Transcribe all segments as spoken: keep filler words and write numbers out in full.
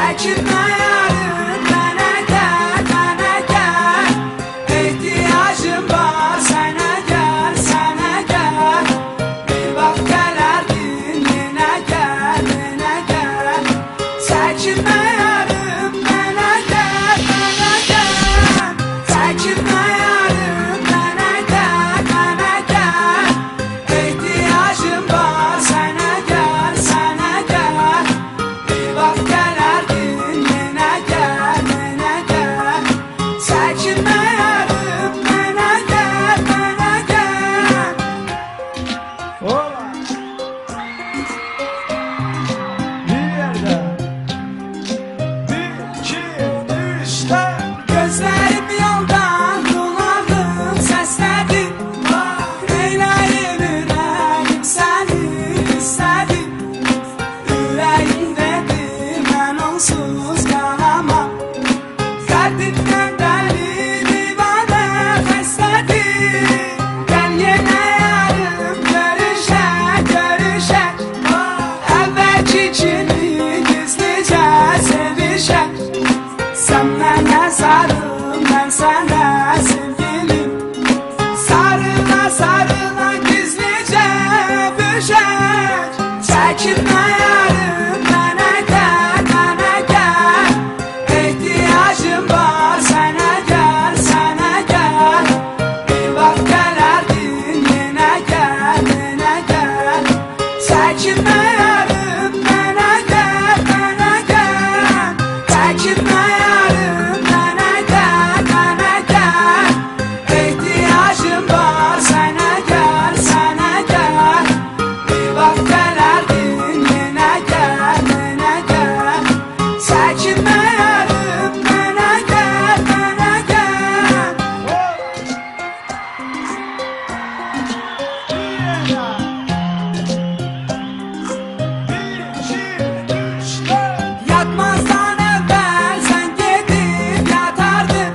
Çekilme yarım bana gel, bana gel. İhtiyacım var sana gel, sana gel. Bir vakteler dinline gel, yine gel. Çekilme yarım bana gel, bana gel. Çekilme yarım bana gel, bana gel. İhtiyacım var sana gel, sana gel. Bir vakteler dinline gel, yine gel. Çekilme yarım bana gel, bana gel. Ola. Bir yerde. Bir, iki, üç, dört. Gözlerim yoldan dolandım, sesledim. Neyleyim yüreğim seni istedim. Yüreğim dedim ben onsuz kalamam. Kalbimden deli divane besledim. Gel yine yarım görüşek, görüşek. Evvelki kimi gizlice sevişek. Sen bana sarıl, ben sana sevgilim. Sarıla sarıla gizlice öpüşek. Çekilme yarım bana gel, bana gel. İhtiyacım var sana gel, sana gel. Bir vakteler dinline gel, yine gel. Çekilme yarım bana gel, bana gel. Çekilme yarım bana gel, bana gel. İhtiyacım var sana gel, sana gel. Bir vakteler dinline gel, yine gel. Çekilme yarım bana gel, bana gel. Bir, iki, üç, dört. Yatmazdan evvel sen gidip yatardın.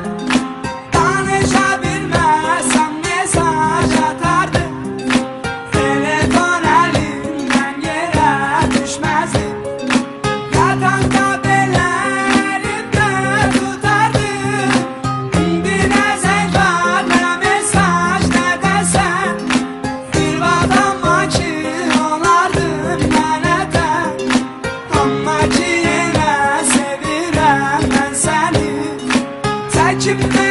Tanışabilmezsem mesaj atardın. Telefon elimden yere düşmezdi. Yatağında bile elimde tutardın. Bir nezek var ne mesaj ne desen. Bir adam ki olardın lanete. Ama ki yine sevirem ben seni. Çekimle